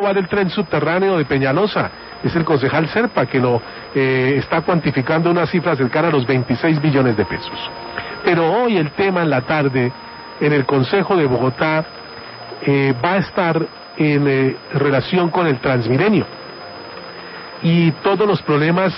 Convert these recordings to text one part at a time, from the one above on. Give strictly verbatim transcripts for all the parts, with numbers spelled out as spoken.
vale el tren subterráneo de Peñalosa. Es el concejal Serpa que lo eh, está cuantificando unas cifras cercanas a los veintiséis billones de pesos. Pero hoy el tema en la tarde, en el Consejo de Bogotá, eh, va a estar en eh, relación con el Transmilenio y todos los problemas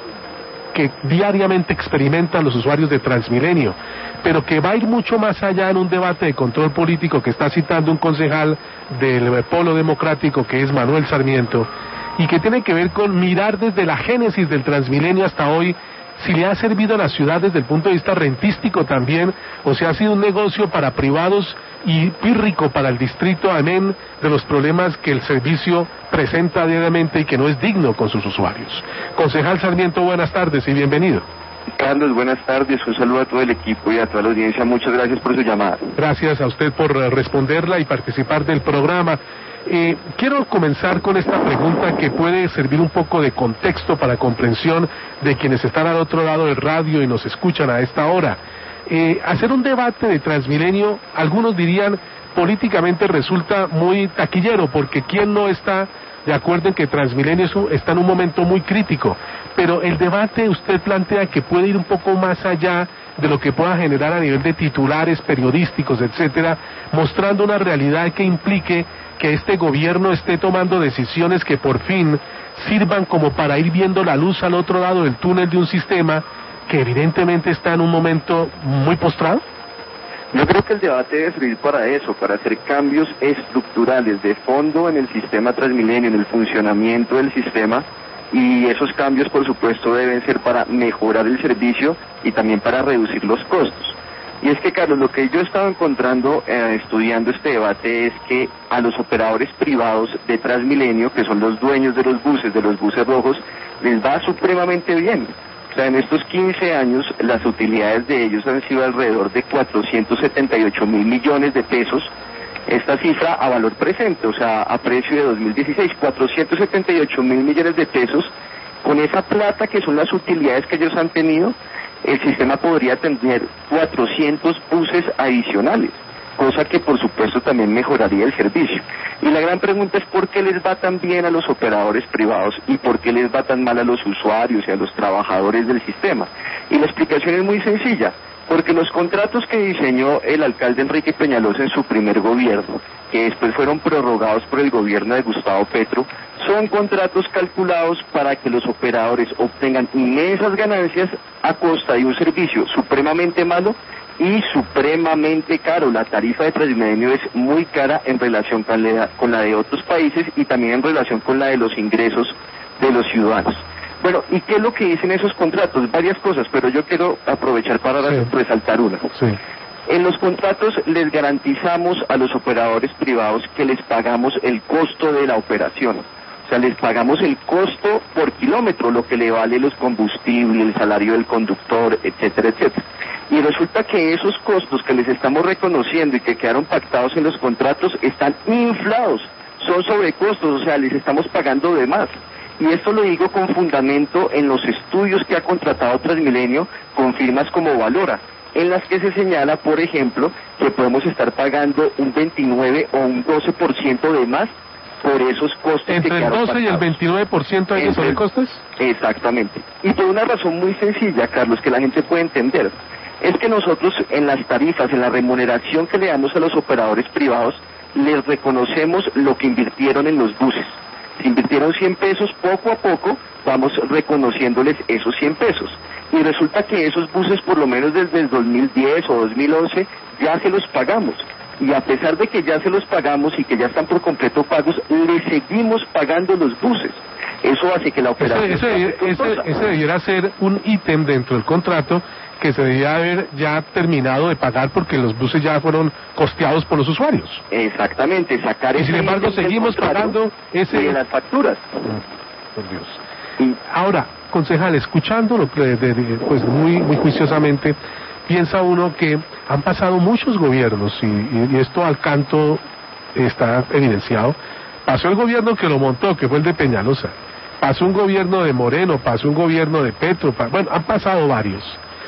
que diariamente experimentan los usuarios de Transmilenio, pero que va a ir mucho más allá en un debate de control político que está citando un concejal del Polo Democrático, que es Manuel Sarmiento, y que tiene que ver con mirar desde la génesis del Transmilenio hasta hoy, si le ha servido a la ciudad desde el punto de vista rentístico también, o si ha sido un negocio para privados y pírrico para el distrito, amén de los problemas que el servicio presenta diariamente y que no es digno con sus usuarios. Concejal Sarmiento, buenas tardes y bienvenido. Carlos, buenas tardes, un saludo a todo el equipo y a toda la audiencia, muchas gracias por su llamada. Gracias a usted por responderla y participar del programa. Eh, quiero comenzar con esta pregunta que puede servir un poco de contexto para comprensión de quienes están al otro lado del radio y nos escuchan a esta hora. Eh, hacer un debate de Transmilenio, algunos dirían, políticamente resulta muy taquillero, porque ¿quién no está de acuerdo en que Transmilenio está en un momento muy crítico? Pero el debate usted plantea que puede ir un poco más allá de lo que pueda generar a nivel de titulares periodísticos, etcétera, mostrando una realidad que implique que este gobierno esté tomando decisiones que por fin sirvan como para ir viendo la luz al otro lado del túnel de un sistema que evidentemente está en un momento muy postrado. Yo creo que el debate debe servir para eso, para hacer cambios estructurales de fondo en el sistema Transmilenio, en el funcionamiento del sistema, y esos cambios por supuesto deben ser para mejorar el servicio y también para reducir los costos. Y es que, Carlos, lo que yo he estado encontrando eh, estudiando este debate es que a los operadores privados de Transmilenio, que son los dueños de los buses, de los buses rojos, les va supremamente bien. O sea, en estos quince años las utilidades de ellos han sido alrededor de cuatrocientos setenta y ocho mil millones de pesos. Esta cifra a valor presente, o sea, a precio de dos mil dieciséis, cuatrocientos setenta y ocho mil millones de pesos. Con esa plata que son las utilidades que ellos han tenido, el sistema podría tener cuatrocientos buses adicionales, cosa que por supuesto también mejoraría el servicio. Y la gran pregunta es ¿por qué les va tan bien a los operadores privados y por qué les va tan mal a los usuarios y a los trabajadores del sistema? Y la explicación es muy sencilla, porque los contratos que diseñó el alcalde Enrique Peñalosa en su primer gobierno, que después fueron prorrogados por el gobierno de Gustavo Petro, son contratos calculados para que los operadores obtengan inmensas ganancias a costa de un servicio supremamente malo y supremamente caro. La tarifa de Transmilenio es muy cara en relación con la, con la de otros países y también en relación con la de los ingresos de los ciudadanos. Bueno, ¿y qué es lo que dicen esos contratos? Varias cosas, pero yo quiero aprovechar para sí. resaltar una. Sí. En los contratos les garantizamos a los operadores privados que les pagamos el costo de la operación. O sea, les pagamos el costo por kilómetro, lo que le vale los combustibles, el salario del conductor, etcétera, etcétera. Y resulta que esos costos que les estamos reconociendo y que quedaron pactados en los contratos están inflados, son sobrecostos, o sea, les estamos pagando de más. Y esto lo digo con fundamento en los estudios que ha contratado Transmilenio con firmas como Valora, en las que se señala, por ejemplo, que podemos estar pagando un veintinueve o un doce por ciento de más por esos costos. ¿Entre que el doce pactados. Y el veintinueve por ciento hay de sobrecostes? Exactamente. Y por una razón muy sencilla, Carlos, que la gente puede entender, es que nosotros en las tarifas, en la remuneración que le damos a los operadores privados, les reconocemos lo que invirtieron en los buses. Si invirtieron cien pesos, poco a poco vamos reconociéndoles esos cien pesos. Y resulta que esos buses, por lo menos desde el dos mil diez o dos mil once, ya se los pagamos. Y a pesar de que ya se los pagamos y que ya están por completo pagos, le seguimos pagando los buses. Eso hace que la operación... Ese, ese, ese, ese debiera ser un ítem dentro del contrato que se debería haber ya terminado de pagar porque los buses ya fueron costeados por los usuarios. Exactamente, sacar y sin embargo seguimos pagando ese... de las facturas. Oh, por Dios. Y ahora, concejal, escuchando lo que, de, de, pues muy, muy juiciosamente, piensa uno que han pasado muchos gobiernos y, y, y esto al canto está evidenciado. Pasó el gobierno que lo montó, que fue el de Peñalosa. Pasó un gobierno de Moreno, pasó un gobierno de Petro, pa, bueno, han pasado varios.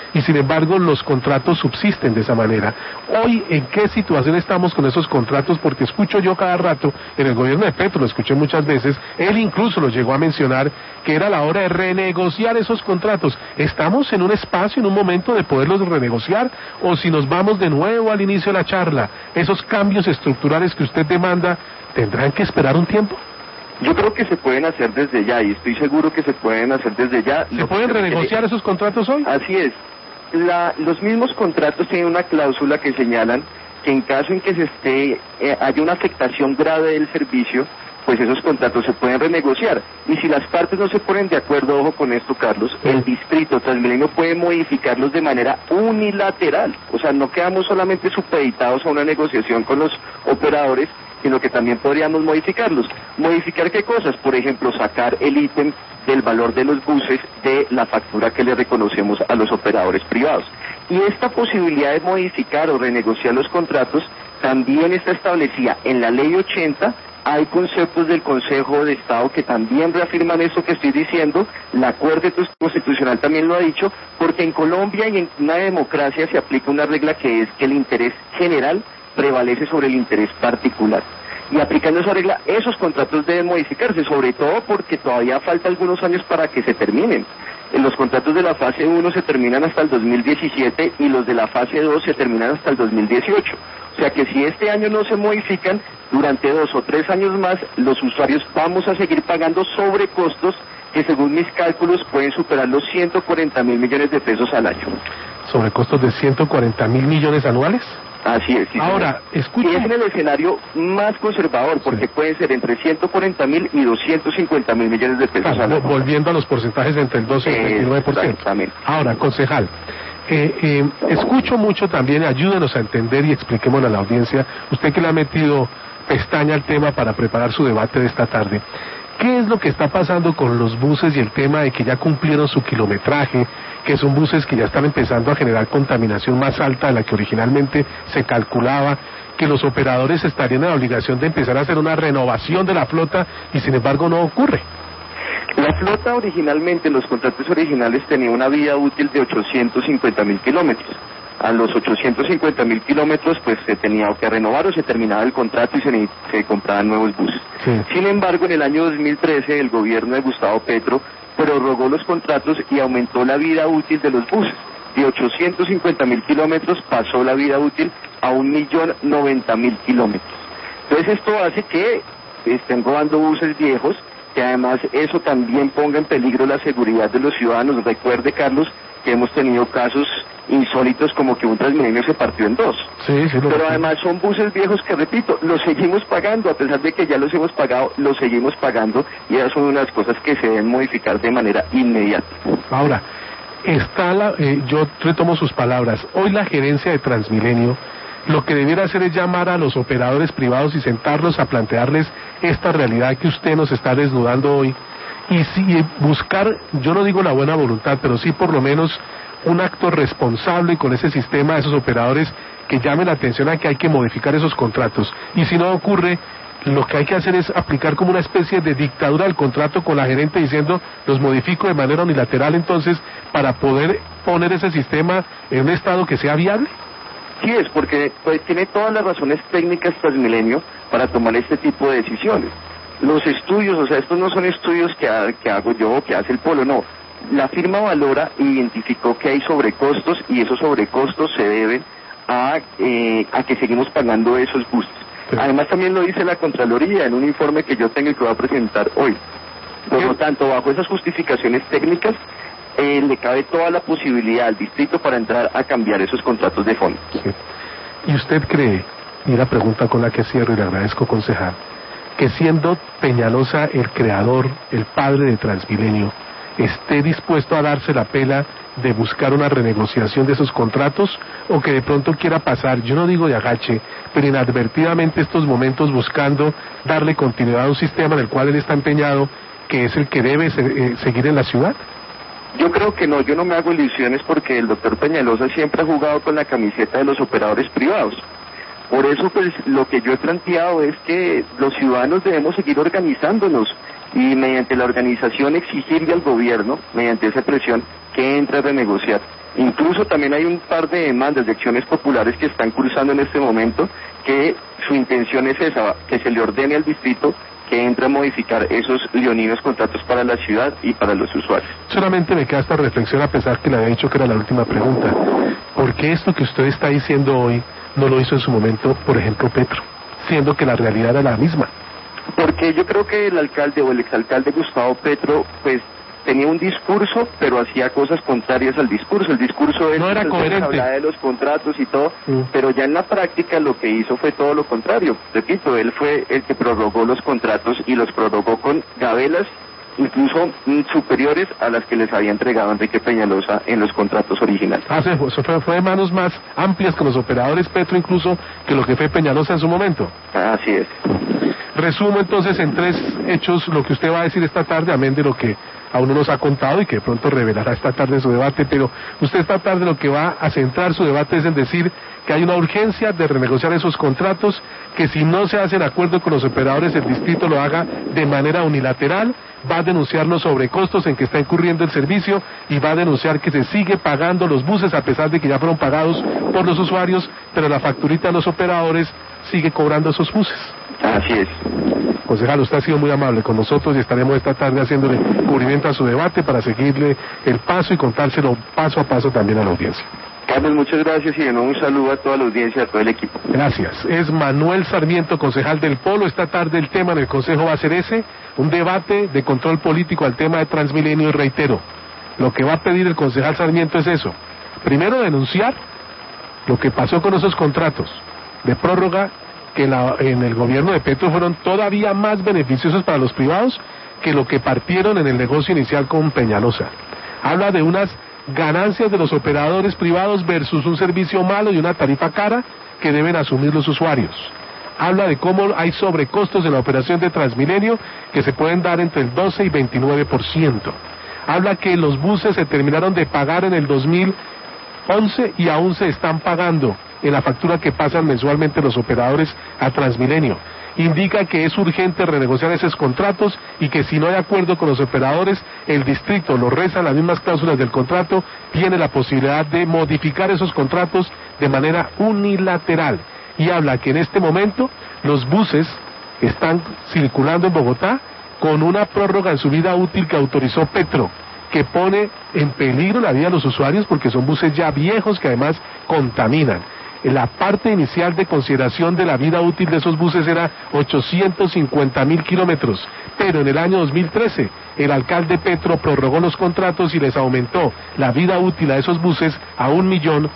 y sin embargo los contratos subsisten de esa manera. Hoy, ¿en qué situación estamos con esos contratos? Porque escucho yo cada rato, en el gobierno de Petro lo escuché muchas veces, él incluso lo llegó a mencionar, que era la hora de renegociar esos contratos. ¿Estamos en un espacio, en un momento de poderlos renegociar? ¿O si nos vamos de nuevo al inicio de la charla, esos cambios estructurales que usted demanda, tendrán que esperar un tiempo? Yo creo que se pueden hacer desde ya, y estoy seguro que se pueden hacer desde ya. ¿Se pueden renegociar esos contratos hoy? Así es. La, los mismos contratos tienen una cláusula que señalan que en caso en que se esté eh, haya una afectación grave del servicio, pues esos contratos se pueden renegociar. Y si las partes no se ponen de acuerdo, ojo con esto, Carlos, sí, el distrito Transmilenio puede modificarlos de manera unilateral. O sea, no quedamos solamente supeditados a una negociación con los operadores, sino que también podríamos modificarlos. ¿Modificar qué cosas? Por ejemplo, sacar el ítem del valor de los buses de la factura que le reconocemos a los operadores privados. Y esta posibilidad de modificar o renegociar los contratos también está establecida en la Ley ochenta. Hay conceptos del Consejo de Estado que también reafirman eso que estoy diciendo. La Corte Constitucional también lo ha dicho, porque en Colombia y en una democracia se aplica una regla que es que el interés general prevalece sobre el interés particular. Y aplicando esa regla, esos contratos deben modificarse, sobre todo porque todavía falta algunos años para que se terminen. Los contratos de la fase uno se terminan hasta el dos mil diecisiete y los de la fase dos se terminan hasta el dos mil dieciocho. O sea que si este año no se modifican, durante dos o tres años más, los usuarios vamos a seguir pagando sobrecostos que según mis cálculos pueden superar los ciento cuarenta mil millones de pesos al año. ¿Sobrecostos de ciento cuarenta mil millones anuales? Así es. Sí, ahora, escucha. Y es en el escenario más conservador, porque sí, pueden ser entre ciento cuarenta mil y doscientos cincuenta mil millones de pesos. Claro, volviendo a los porcentajes entre el doce y el veintinueve por ciento. Exactamente. Ahora, concejal, eh, eh, escucho mucho también, ayúdenos a entender y expliquémosle a la audiencia, usted que le ha metido pestaña al tema para preparar su debate de esta tarde. ¿Qué es lo que está pasando con los buses y el tema de que ya cumplieron su kilometraje, que son buses que ya están empezando a generar contaminación más alta de la que originalmente se calculaba, que los operadores estarían en la obligación de empezar a hacer una renovación de la flota y sin embargo no ocurre? La flota originalmente, en los contratos originales, tenía una vida útil de ochocientos cincuenta mil kilómetros. A los ochocientos cincuenta mil kilómetros pues se tenía que renovar o se terminaba el contrato y se, se compraban nuevos buses. Sí. Sin embargo, en el año dos mil trece el gobierno de Gustavo Petro prorrogó los contratos y aumentó la vida útil de los buses. De ochocientos cincuenta mil kilómetros pasó la vida útil a un millón noventa mil kilómetros. Entonces esto hace que estén robando buses viejos, que además eso también ponga en peligro la seguridad de los ciudadanos. Recuerde, Carlos, que hemos tenido casos insólitos como que un Transmilenio se partió en dos. Sí, sí, lo Pero además son buses viejos que, repito, los seguimos pagando, a pesar de que ya los hemos pagado, los seguimos pagando, y esas son unas cosas que se deben modificar de manera inmediata. Ahora, está la, eh, yo retomo sus palabras, hoy la gerencia de Transmilenio lo que debiera hacer es llamar a los operadores privados y sentarlos a plantearles esta realidad que usted nos está desnudando hoy, y sí, buscar, yo no digo la buena voluntad, pero sí por lo menos un acto responsable con ese sistema de esos operadores que llamen la atención a que hay que modificar esos contratos. Y si no ocurre, lo que hay que hacer es aplicar como una especie de dictadura del contrato con la gerente diciendo, los modifico de manera unilateral entonces para poder poner ese sistema en un estado que sea viable. Sí es, porque pues, tiene todas las razones técnicas Transmilenio para tomar este tipo de decisiones. Los estudios, o sea, estos no son estudios que, ha, que hago yo o que hace el Polo, no. La firma valora e identificó que hay sobrecostos y esos sobrecostos se deben a, eh, a que seguimos pagando esos buses. Sí. Además también lo dice la Contraloría en un informe que yo tengo y que voy a presentar hoy. Por lo tanto, bajo esas justificaciones técnicas, eh, le cabe toda la posibilidad al distrito para entrar a cambiar esos contratos de fondo. Sí. ¿Y usted cree, y la pregunta con la que cierro y le agradezco, concejal, que siendo Peñalosa el creador, el padre de Transmilenio, esté dispuesto a darse la pela de buscar una renegociación de esos contratos, o que de pronto quiera pasar, yo no digo de agache, pero inadvertidamente estos momentos buscando darle continuidad a un sistema en el cual él está empeñado, que es el que debe se, eh, seguir en la ciudad? Yo creo que no, yo no me hago ilusiones porque el doctor Peñalosa siempre ha jugado con la camiseta de los operadores privados. Por eso, pues, lo que yo he planteado es que los ciudadanos debemos seguir organizándonos y mediante la organización exigirle al gobierno, mediante esa presión, que entre a renegociar. Incluso también hay un par de demandas de acciones populares que están cursando en este momento, que su intención es esa, que se le ordene al distrito que entre a modificar esos leoninos contratos para la ciudad y para los usuarios. Solamente me queda esta reflexión, a pesar que le había dicho que era la última pregunta. ¿Por qué esto que usted está diciendo hoy no lo hizo en su momento, por ejemplo, Petro, siendo que la realidad era la misma? Porque yo creo que el alcalde o el exalcalde Gustavo Petro, pues, tenía un discurso, pero hacía cosas contrarias al discurso. El discurso no era coherente. Hablaba de los contratos y todo, mm. pero ya en la práctica lo que hizo fue todo lo contrario. Repito, él fue el que prorrogó los contratos y los prorrogó con gabelas incluso mm, superiores a las que les había entregado Enrique Peñalosa en los contratos originales. Ah, sí, eso fue, fue de manos más amplias con los operadores Petro incluso que lo que fue Peñalosa en su momento. Así es. Resumo entonces en tres hechos lo que usted va a decir esta tarde, amén de lo que a uno nos ha contado y que de pronto revelará esta tarde en su debate, pero usted esta tarde lo que va a centrar su debate es en decir que hay una urgencia de renegociar esos contratos, que si no se hacen acuerdo con los operadores el distrito lo haga de manera unilateral, va a denunciar los sobrecostos en que está incurriendo el servicio y va a denunciar que se sigue pagando los buses a pesar de que ya fueron pagados por los usuarios, pero la facturita de los operadores sigue cobrando esos buses. Así es. Concejal, usted ha sido muy amable con nosotros y estaremos esta tarde haciéndole cubrimiento a su debate para seguirle el paso y contárselo paso a paso también a la audiencia. Carlos, muchas gracias y de nuevo un saludo a toda la audiencia, a todo el equipo. Gracias. Es Manuel Sarmiento, concejal del Polo. Esta tarde el tema en el Consejo va a ser ese, un debate de control político al tema de Transmilenio y reitero, lo que va a pedir el concejal Sarmiento es eso. Primero, denunciar lo que pasó con esos contratos de prórroga que la, en el gobierno de Petro fueron todavía más beneficiosos para los privados que lo que partieron en el negocio inicial con Peñalosa. Habla de unas ganancias de los operadores privados versus un servicio malo y una tarifa cara que deben asumir los usuarios. Habla de cómo hay sobrecostos en la operación de Transmilenio que se pueden dar entre el doce y veintinueve por ciento. Habla que los buses se terminaron de pagar en el dos mil once y aún se están pagando en la factura que pasan mensualmente los operadores a Transmilenio. Indica que es urgente renegociar esos contratos y que si no hay acuerdo con los operadores, el distrito lo reza las mismas cláusulas del contrato, tiene la posibilidad de modificar esos contratos de manera unilateral. Y habla que en este momento los buses están circulando en Bogotá con una prórroga en su vida útil que autorizó Petro, que pone en peligro la vida de los usuarios porque son buses ya viejos que además contaminan. La parte inicial de consideración de la vida útil de esos buses era ochocientos cincuenta mil kilómetros, pero en el año dos mil trece el alcalde Petro prorrogó los contratos y les aumentó la vida útil a esos buses a un millón